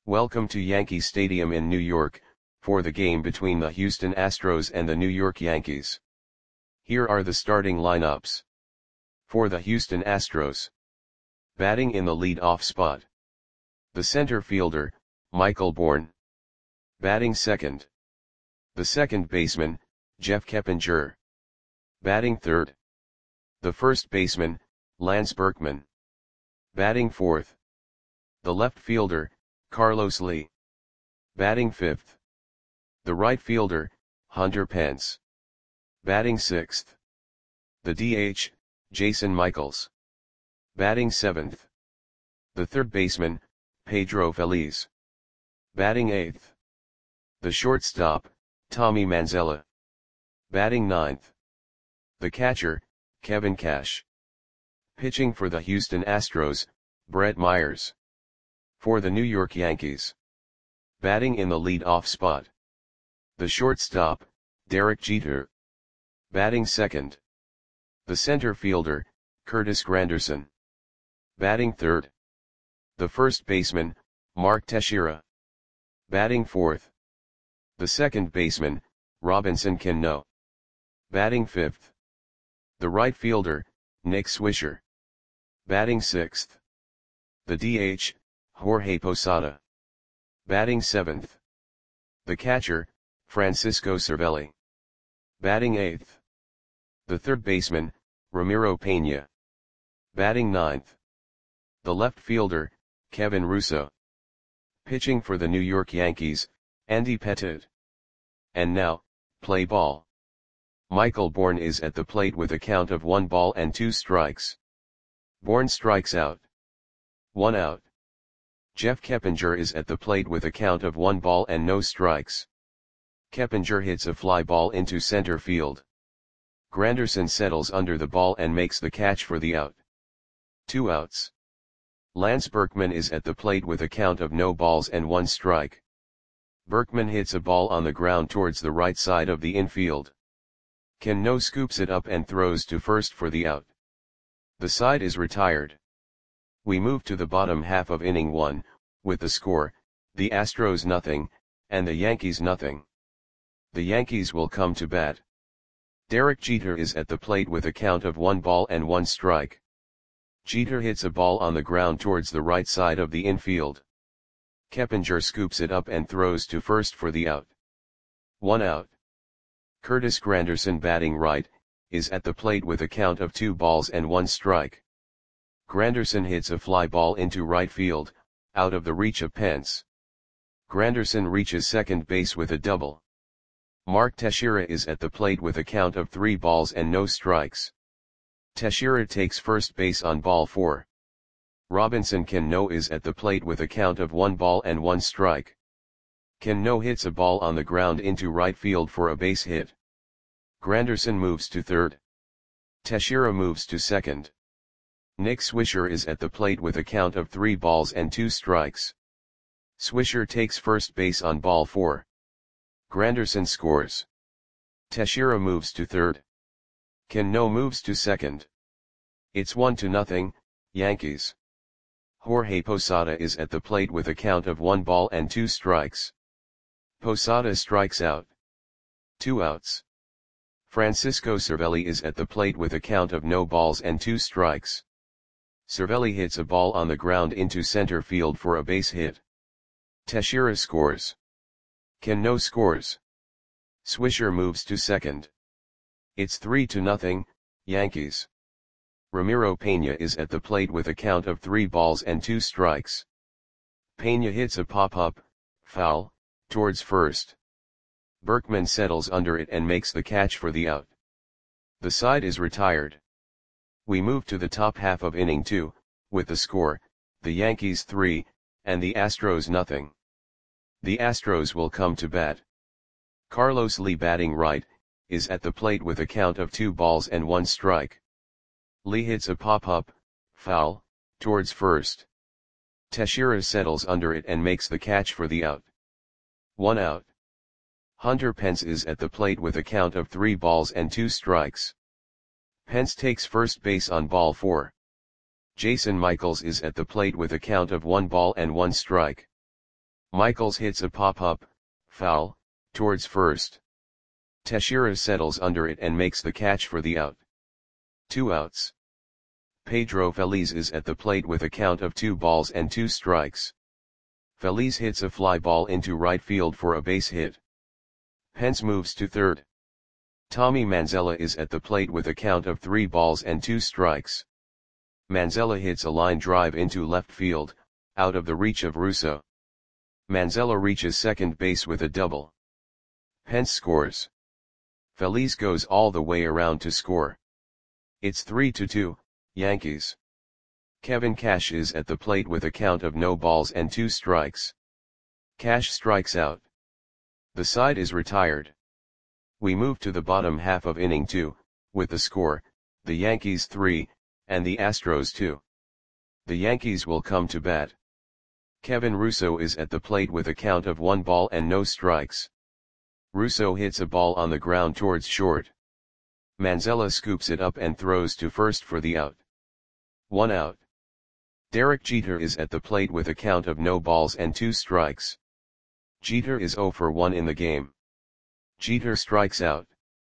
Welcome to Yankee Stadium in New York, for the game between the Houston Astros and the New York Yankees. Here are the starting lineups. For the Houston Astros. Batting in the lead-off spot. The center fielder, Michael Bourn. Batting second. The second baseman, Jeff Keppinger. Batting third. The first baseman, Lance Berkman. Batting fourth. The left fielder, Carlos Lee. Batting fifth. The right fielder, Hunter Pence. Batting sixth. The DH, Jason Michaels. Batting seventh. The third baseman, Pedro Feliz. Batting eighth. The shortstop, Tommy Manzella. Batting ninth. The catcher, Kevin Cash. Pitching for the Houston Astros, Brett Myers. For the New York Yankees. Batting in the lead-off spot. The shortstop, Derek Jeter. Batting second. The center fielder, Curtis Granderson. Batting third. The first baseman, Mark Teixeira. Batting fourth. The second baseman, Robinson Cano. Batting fifth. The right fielder, Nick Swisher. Batting sixth. The DH, Jorge Posada. Batting seventh. The catcher, Francisco Cervelli. Batting eighth. The third baseman, Ramiro Pena. Batting ninth. The left fielder, Kevin Russo. Pitching for the New York Yankees, Andy Pettitte. And now, play ball. Michael Bourn is at the plate with a count of 1 ball and 2 strikes. Bourn strikes out. 1 out. Jeff Keppinger is at the plate with a count of 1 ball and no strikes. Keppinger hits a fly ball into center field. Granderson settles under the ball and makes the catch for the out. 2 outs. Lance Berkman is at the plate with a count of no balls and 1 strike. Berkman hits a ball on the ground towards the right side of the infield. Cano scoops it up and throws to first for the out. The side is retired. We move to the bottom half of inning 1, with the score, the Astros nothing, and the Yankees nothing. The Yankees will come to bat. Derek Jeter is at the plate with a count of 1 ball and 1 strike. Jeter hits a ball on the ground towards the right side of the infield. Keppinger scoops it up and throws to first for the out. 1 out. Curtis Granderson, batting right, is at the plate with a count of 2 balls and 1 strike. Granderson hits a fly ball into right field, out of the reach of Pence. Granderson reaches second base with a double. Mark Teixeira is at the plate with a count of 3 balls and no strikes. Teixeira takes first base on ball 4. Robinson Cano is at the plate with a count of 1 ball and 1 strike. Cano hits a ball on the ground into right field for a base hit. Granderson moves to third. Teixeira moves to second. Nick Swisher is at the plate with a count of 3 balls and 2 strikes. Swisher takes first base on ball 4. Granderson scores. Teixeira moves to third. Cano moves to second. It's 1-0, Yankees. Jorge Posada is at the plate with a count of 1 ball and 2 strikes. Posada strikes out. 2 outs. Francisco Cervelli is at the plate with a count of no balls and 2 strikes. Cervelli hits a ball on the ground into center field for a base hit. Teixeira scores. Cano scores. Swisher moves to second. It's 3-0, Yankees. Ramiro Pena is at the plate with a count of 3 balls and 2 strikes. Pena hits a pop-up, foul, towards first. Berkman settles under it and makes the catch for the out. The side is retired. We move to the top half of inning 2, with the score, the Yankees 3, and the Astros nothing. The Astros will come to bat. Carlos Lee, batting right, is at the plate with a count of 2 balls and 1 strike. Lee hits a pop-up, foul, towards first. Teixeira settles under it and makes the catch for the out. 1 out. Hunter Pence is at the plate with a count of 3 balls and 2 strikes. Pence takes first base on ball 4. Jason Michaels is at the plate with a count of 1 ball and 1 strike. Michaels hits a pop-up, foul, towards first. Teixeira settles under it and makes the catch for the out. 2 outs. Pedro Feliz is at the plate with a count of 2 balls and 2 strikes. Feliz hits a fly ball into right field for a base hit. Pence moves to third. Tommy Manzella is at the plate with a count of 3 balls and 2 strikes. Manzella hits a line drive into left field, out of the reach of Russo. Manzella reaches second base with a double. Pence scores. Feliz goes all the way around to score. It's 3-2, Yankees. Kevin Cash is at the plate with a count of no balls and 2 strikes. Cash strikes out. The side is retired. We move to the bottom half of inning 2, with the score, the Yankees 3, and the Astros 2. The Yankees will come to bat. Kevin Russo is at the plate with a count of 1 ball and no strikes. Russo hits a ball on the ground towards short. Manzella scoops it up and throws to first for the out. 1 out. Derek Jeter is at the plate with a count of no balls and 2 strikes. Jeter is 0 for 1 in the game. Jeter strikes out.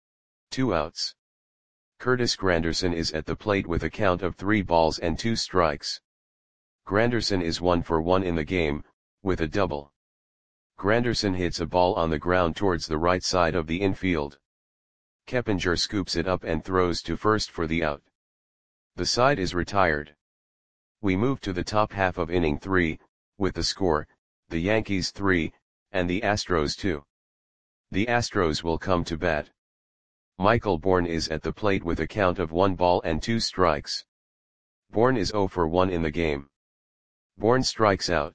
2 outs. Curtis Granderson is at the plate with a count of 3 balls and 2 strikes. Granderson is 1 for 1 in the game, with a double. Granderson hits a ball on the ground towards the right side of the infield. Keppinger scoops it up and throws to first for the out. The side is retired. We move to the top half of inning 3, with the score, the Yankees 3, and the Astros 2. The Astros will come to bat. Michael Bourne is at the plate with a count of 1 ball and 2 strikes. Bourne is 0 for 1 in the game. Bourne strikes out.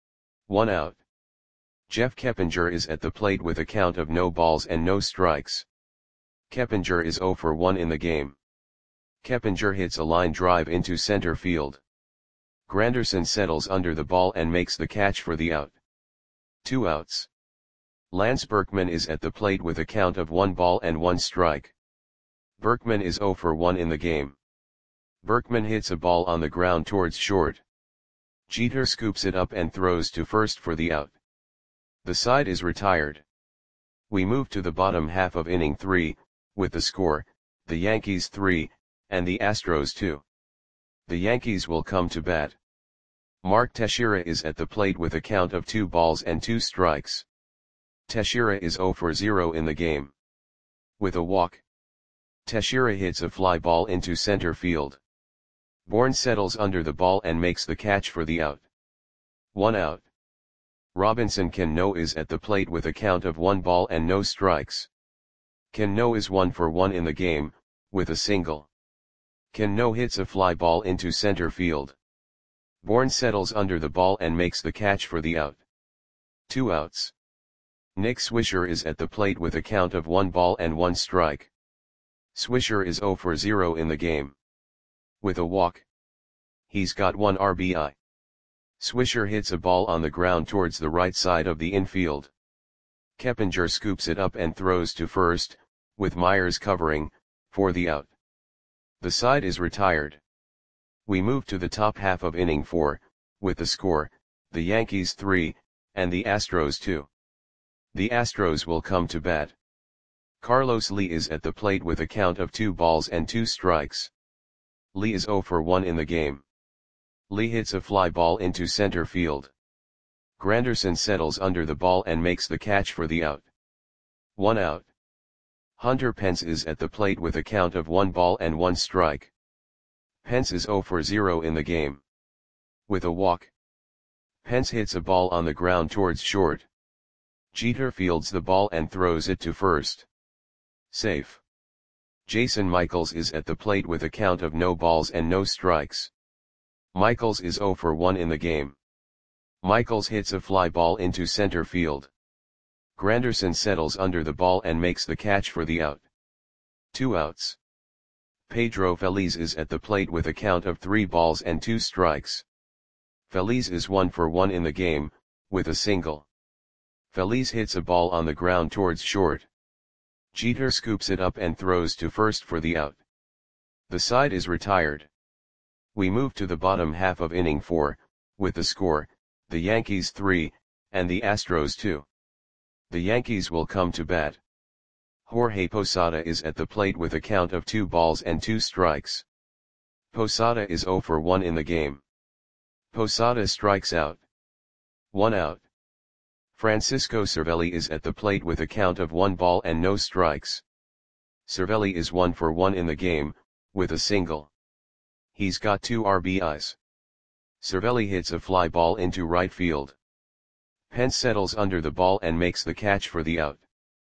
1 out. Jeff Keppinger is at the plate with a count of no balls and no strikes. Keppinger is 0 for 1 in the game. Keppinger hits a line drive into center field. Granderson settles under the ball and makes the catch for the out. 2 outs. Lance Berkman is at the plate with a count of 1 ball and 1 strike. Berkman is 0 for 1 in the game. Berkman hits a ball on the ground towards short. Jeter scoops it up and throws to first for the out. The side is retired. We move to the bottom half of inning 3, with the score, the Yankees 3, and the Astros 2. The Yankees will come to bat. Mark Teixeira is at the plate with a count of 2 balls and 2 strikes. Teixeira is 0 for 0 in the game. With a walk. Teixeira hits a fly ball into center field. Bourne settles under the ball and makes the catch for the out. 1 out. Robinson Cano is at the plate with a count of 1 ball and no strikes. Cano is 1 for 1 in the game, with a single. Cano hits a fly ball into center field. Bourne settles under the ball and makes the catch for the out. 2 outs. Nick Swisher is at the plate with a count of 1 ball and 1 strike. Swisher is 0 for 0 in the game. With a walk. He's got 1 RBI. Swisher hits a ball on the ground towards the right side of the infield. Keppinger scoops it up and throws to first, with Myers covering, for the out. The side is retired. We move to the top half of inning 4, with the score, the Yankees 3, and the Astros 2. The Astros will come to bat. Carlos Lee is at the plate with a count of 2 balls and 2 strikes. Lee is 0 for 1 in the game. Lee hits a fly ball into center field. Granderson settles under the ball and makes the catch for the out. 1 out. Hunter Pence is at the plate with a count of 1 ball and 1 strike. Pence is 0 for 0 in the game. With a walk. Pence hits a ball on the ground towards short. Jeter fields the ball and throws it to first. Safe. Jason Michaels is at the plate with a count of no balls and no strikes. Michaels is 0 for 1 in the game. Michaels hits a fly ball into center field. Granderson settles under the ball and makes the catch for the out. 2 outs. Pedro Feliz is at the plate with a count of 3 balls and 2 strikes. Feliz is 1 for 1 in the game, with a single. Feliz hits a ball on the ground towards short. Jeter scoops it up and throws to first for the out. The side is retired. We move to the bottom half of inning 4, with the score, the Yankees 3, and the Astros too. The Yankees will come to bat. Jorge Posada is at the plate with a count of 2 balls and 2 strikes. Posada is 0 for 1 in the game. Posada strikes out. 1 out. Francisco Cervelli is at the plate with a count of 1 ball and no strikes. Cervelli is 1 for 1 in the game, with a single. He's got 2 RBIs. Cervelli hits a fly ball into right field. Pence settles under the ball and makes the catch for the out.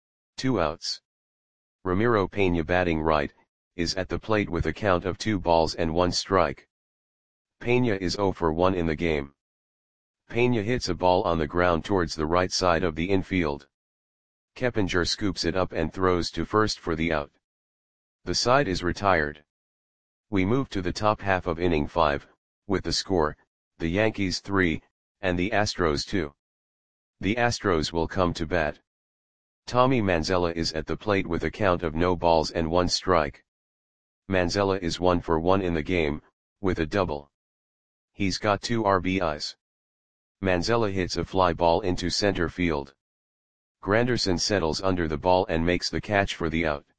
2 outs. Ramiro Peña, batting right, is at the plate with a count of 2 balls and 1 strike. Peña is 0 for 1 in the game. Peña hits a ball on the ground towards the right side of the infield. Keppinger scoops it up and throws to first for the out. The side is retired. We move to the top half of inning 5, with the score, the Yankees 3, and the Astros 2. The Astros will come to bat. Tommy Manzella is at the plate with a count of no balls and 1 strike. Manzella is 1 for 1 in the game, with a double. He's got 2 RBIs. Manzella hits a fly ball into center field. Granderson settles under the ball and makes the catch for the out.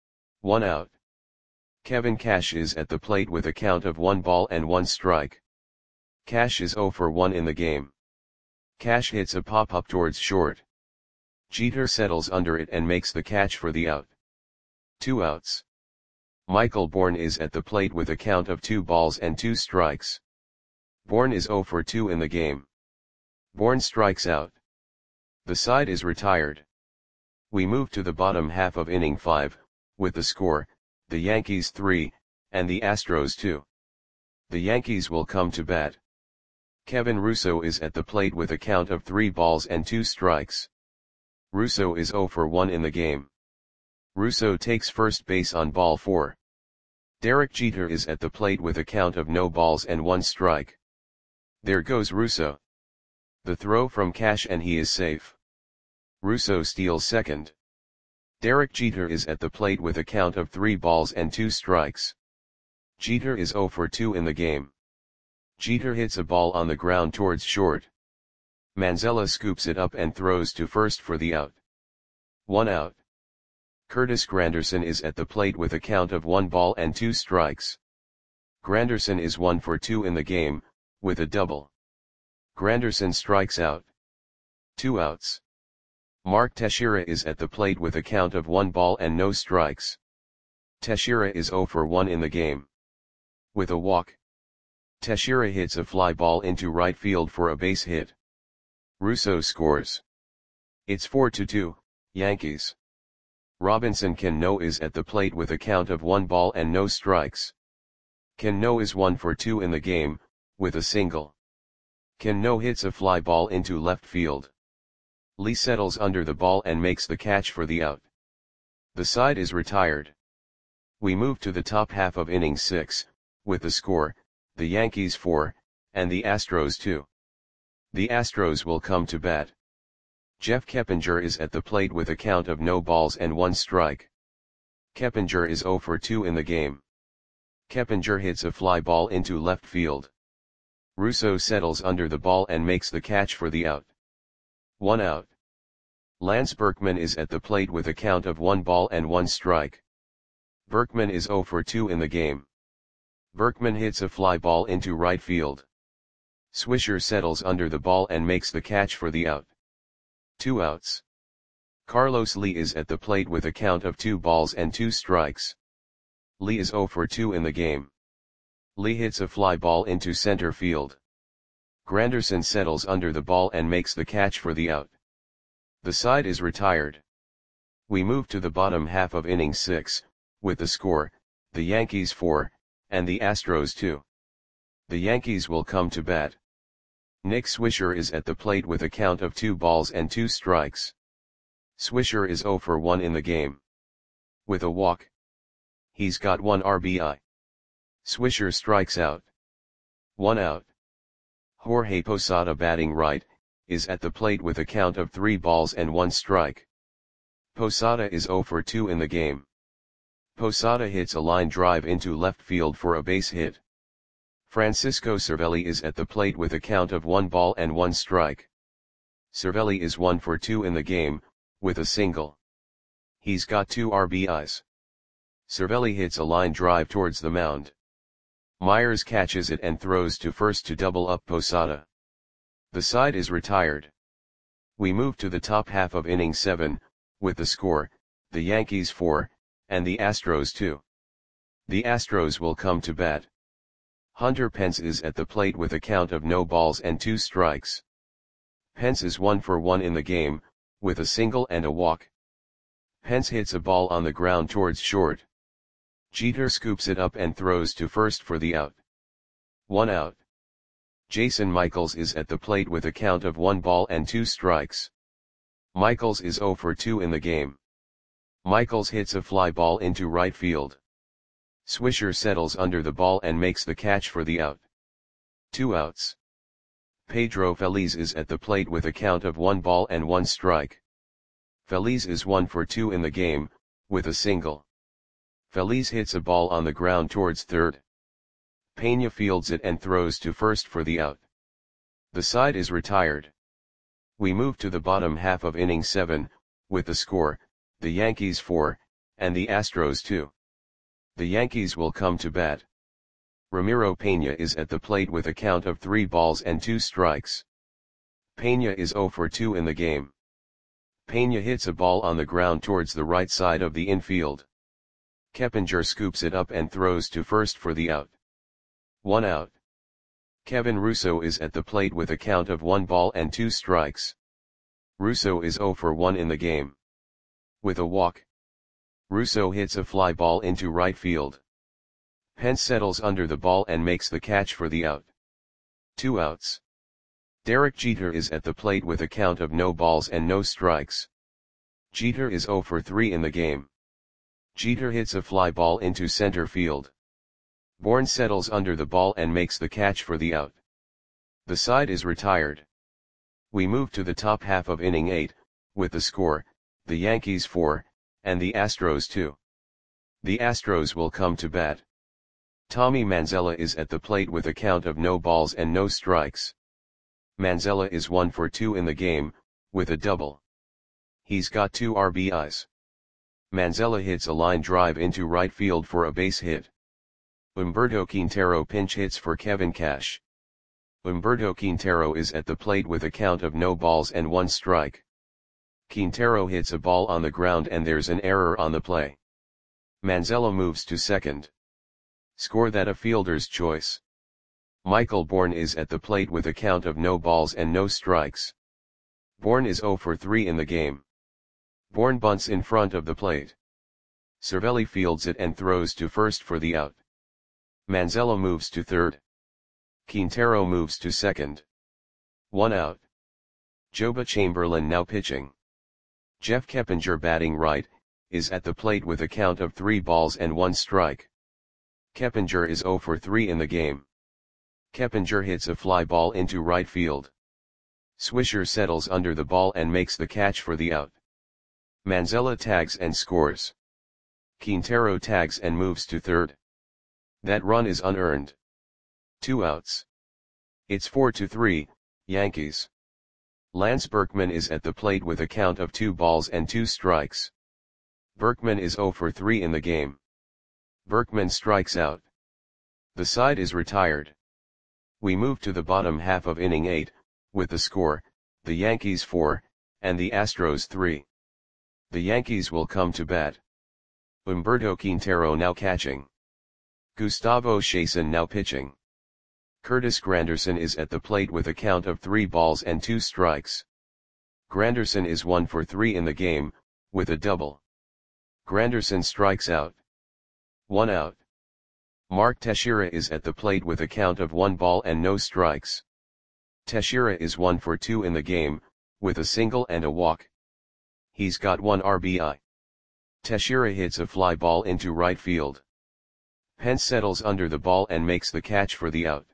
1 out. Kevin Cash is at the plate with a count of 1 ball and 1 strike. Cash is 0 for 1 in the game. Cash hits a pop-up towards short. Jeter settles under it and makes the catch for the out. 2 outs. Michael Bourne is at the plate with a count of 2 balls and 2 strikes. Bourne is 0 for 2 in the game. Bourne strikes out. The side is retired. We move to the bottom half of inning 5, with the score, the Yankees 3, and the Astros 2. The Yankees will come to bat. Kevin Russo is at the plate with a count of 3 balls and 2 strikes. Russo is 0 for 1 in the game. Russo takes first base on ball 4. Derek Jeter is at the plate with a count of no balls and 1 strike. There goes Russo. The throw from Cash and he is safe. Russo steals second. Derek Jeter is at the plate with a count of 3 balls and 2 strikes. Jeter is 0 for 2 in the game. Jeter hits a ball on the ground towards short. Manzella scoops it up and throws to first for the out. 1 out. Curtis Granderson is at the plate with a count of 1 ball and 2 strikes. Granderson is 1 for 2 in the game, with a double. Granderson strikes out. 2 outs. Mark Teixeira is at the plate with a count of 1 ball and no strikes. Teixeira is 0 for 1 in the game. With a walk. Teixeira hits a fly ball into right field for a base hit. Russo scores. It's 4-2, Yankees. Robinson Cano is at the plate with a count of 1 ball and no strikes. Cano is 1 for 2 in the game, with a single. Cano hits a fly ball into left field. Lee settles under the ball and makes the catch for the out. The side is retired. We move to the top half of inning 6, with the score, the Yankees 4, and the Astros 2. The Astros will come to bat. Jeff Keppinger is at the plate with a count of no balls and 1 strike. Keppinger is 0 for 2 in the game. Keppinger hits a fly ball into left field. Russo settles under the ball and makes the catch for the out. 1 out. Lance Berkman is at the plate with a count of 1 ball and 1 strike. Berkman is 0 for 2 in the game. Berkman hits a fly ball into right field. Swisher settles under the ball and makes the catch for the out. 2 outs. Carlos Lee is at the plate with a count of 2 balls and 2 strikes. Lee is 0 for 2 in the game. Lee hits a fly ball into center field. Granderson settles under the ball and makes the catch for the out. The side is retired. We move to the bottom half of inning 6, with the score, the Yankees 4, and the Astros 2. The Yankees will come to bat. Nick Swisher is at the plate with a count of 2 balls and 2 strikes. Swisher is 0 for 1 in the game. With a walk. He's got 1 RBI. Swisher strikes out. 1 out. Jorge Posada, batting right, is at the plate with a count of 3 balls and 1 strike. Posada is 0 for 2 in the game. Posada hits a line drive into left field for a base hit. Francisco Cervelli is at the plate with a count of 1 ball and 1 strike. Cervelli is 1 for 2 in the game, with a single. He's got 2 RBIs. Cervelli hits a line drive towards the mound. Myers catches it and throws to first to double up Posada. The side is retired. We move to the top half of inning 7, with the score, the Yankees 4, and the Astros 2. The Astros will come to bat. Hunter Pence is at the plate with a count of no balls and 2 strikes. Pence is 1 for 1 in the game, with a single and a walk. Pence hits a ball on the ground towards short. Jeter scoops it up and throws to first for the out. 1 out. Jason Michaels is at the plate with a count of 1 ball and 2 strikes. Michaels is 0 for 2 in the game. Michaels hits a fly ball into right field. Swisher settles under the ball and makes the catch for the out. 2 outs. Pedro Feliz is at the plate with a count of 1 ball and 1 strike. Feliz is 1 for 2 in the game, with a single. Feliz hits a ball on the ground towards third. Pena fields it and throws to first for the out. The side is retired. We move to the bottom half of inning 7, with the score, the Yankees 4, and the Astros 2. The Yankees will come to bat. Ramiro Pena is at the plate with a count of 3 balls and 2 strikes. Pena is 0 for 2 in the game. Pena hits a ball on the ground towards the right side of the infield. Keppinger scoops it up and throws to first for the out. 1 out. Kevin Russo is at the plate with a count of 1 ball and 2 strikes. Russo is 0 for 1 in the game. With a walk. Russo hits a fly ball into right field. Pence settles under the ball and makes the catch for the out. 2 outs. Derek Jeter is at the plate with a count of no balls and no strikes. Jeter is 0 for 3 in the game. Jeter hits a fly ball into center field. Bourne settles under the ball and makes the catch for the out. The side is retired. We move to the top half of inning 8, with the score, the Yankees 4, and the Astros 2. The Astros will come to bat. Tommy Manzella is at the plate with a count of no balls and no strikes. Manzella is 1 for 2 in the game, with a double. He's got 2 RBIs. Manzella hits a line drive into right field for a base hit. Humberto Quintero pinch hits for Kevin Cash. Humberto Quintero is at the plate with a count of no balls and 1 strike. Quintero hits a ball on the ground and there's an error on the play. Manzella moves to second. Score that a fielder's choice. Michael Bourne is at the plate with a count of no balls and no strikes. Bourne is 0 for 3 in the game. Bourne bunts in front of the plate. Cervelli fields it and throws to first for the out. Manzella moves to third. Quintero moves to second. 1 out. Joba Chamberlain now pitching. Jeff Keppinger batting right, is at the plate with a count of 3 balls and 1 strike. Keppinger is 0 for 3 in the game. Keppinger hits a fly ball into right field. Swisher settles under the ball and makes the catch for the out. Manzella tags and scores. Quintero tags and moves to third. That run is unearned. 2 outs. It's 4-3, Yankees. Lance Berkman is at the plate with a count of 2 balls and 2 strikes. Berkman is 0 for 3 in the game. Berkman strikes out. The side is retired. We move to the bottom half of inning 8, with the score, the Yankees 4, and the Astros 3. The Yankees will come to bat. Humberto Quintero now catching. Gustavo Chasen now pitching. Curtis Granderson is at the plate with a count of 3 balls and 2 strikes. Granderson is 1 for 3 in the game, with a double. Granderson strikes out. 1 out. Mark Teixeira is at the plate with a count of 1 ball and no strikes. Teixeira is 1 for 2 in the game, with a single and a walk. He's got 1 RBI. Teixeira hits a fly ball into right field. Pence settles under the ball and makes the catch for the out.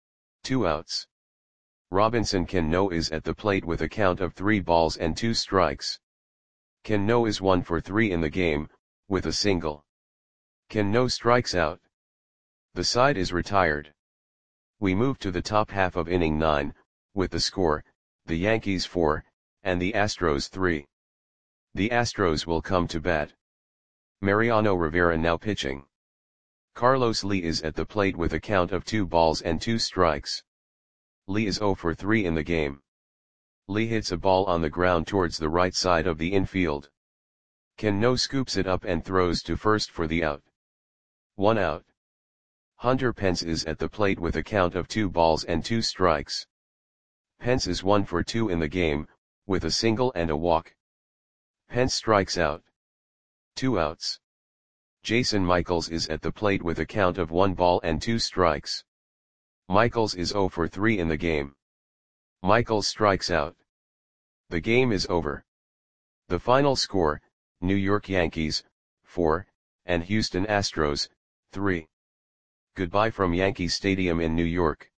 2 outs. Robinson Cano is at the plate with a count of 3 balls and 2 strikes. Cano is 1 for 3 in the game, with a single. Cano strikes out. The side is retired. We move to the top half of inning 9, with the score, the Yankees 4, and the Astros 3. The Astros will come to bat. Mariano Rivera now pitching. Carlos Lee is at the plate with a count of 2 balls and 2 strikes. Lee is 0 for 3 in the game. Lee hits a ball on the ground towards the right side of the infield. Cano scoops it up and throws to first for the out. 1 out. Hunter Pence is at the plate with a count of 2 balls and 2 strikes. Pence is 1 for 2 in the game, with a single and a walk. Pence strikes out. 2 outs. Jason Michaels is at the plate with a count of 1 ball and 2 strikes. Michaels is 0 for 3 in the game. Michaels strikes out. The game is over. The final score, New York Yankees, 4, and Houston Astros, 3. Goodbye from Yankee Stadium in New York.